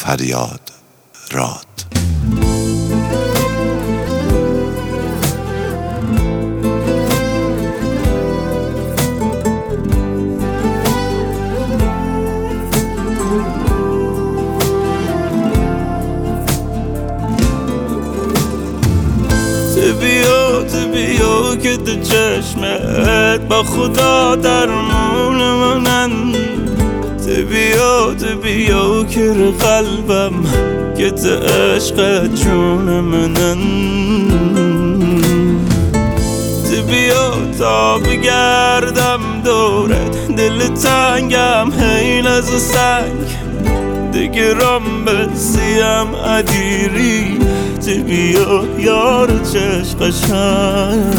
فریاد راد. تو بیا که تو چشمت با خدا درمون منن. تو بیا که رو قلبم که تو عشق جون منن. تو بیا تا بگردم دورت، دل تنگم حین از سنگ دیگه رام بسیم عدیری. تو بیا یار چشم قشنگ،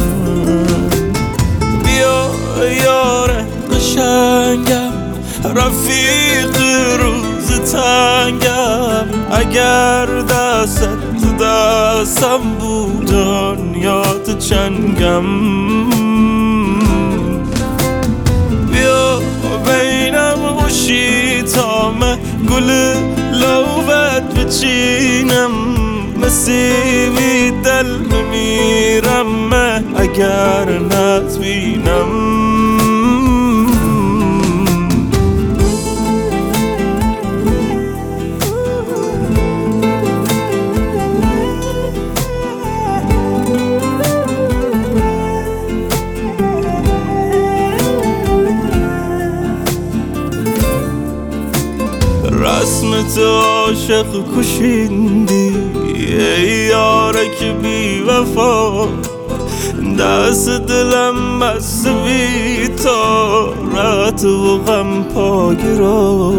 بیا یار قشنگم، رفیق روز تنگم. اگر دست تو دستم بود دنیا تو چنگم. بیا بینم خوشی تامه گل لوبت بچینم. مسیبی دل میمیرم اگر نتبینم. رسم تو عاشق کشیندی ای یاره که بی وفا. دست دلم بست بی تارت و غم پاگرا.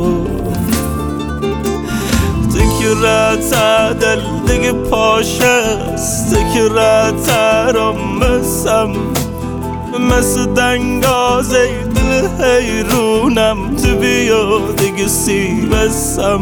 تکرت دل دیگه پاشست، تکرت رام بسم مثل دنگازه دل حیرونم. تو بیا دیگه سی بسم،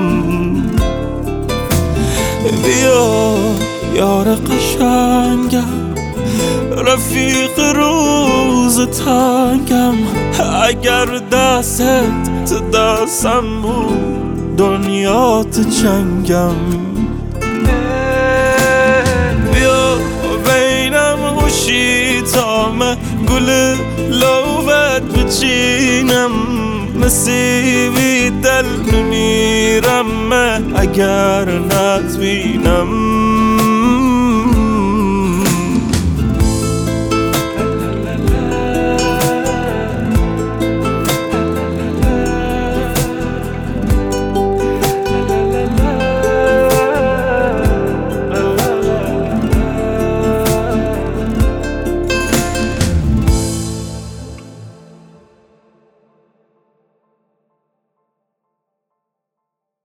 بیا یار قشنگم، رفیق روز تنگم. اگر دستت تو دستم بود دنیا تو چنگم. بیا بینم خوشی تامه گل لوبت بچینم. مسیبی دل میمیرم اگر نتبینم.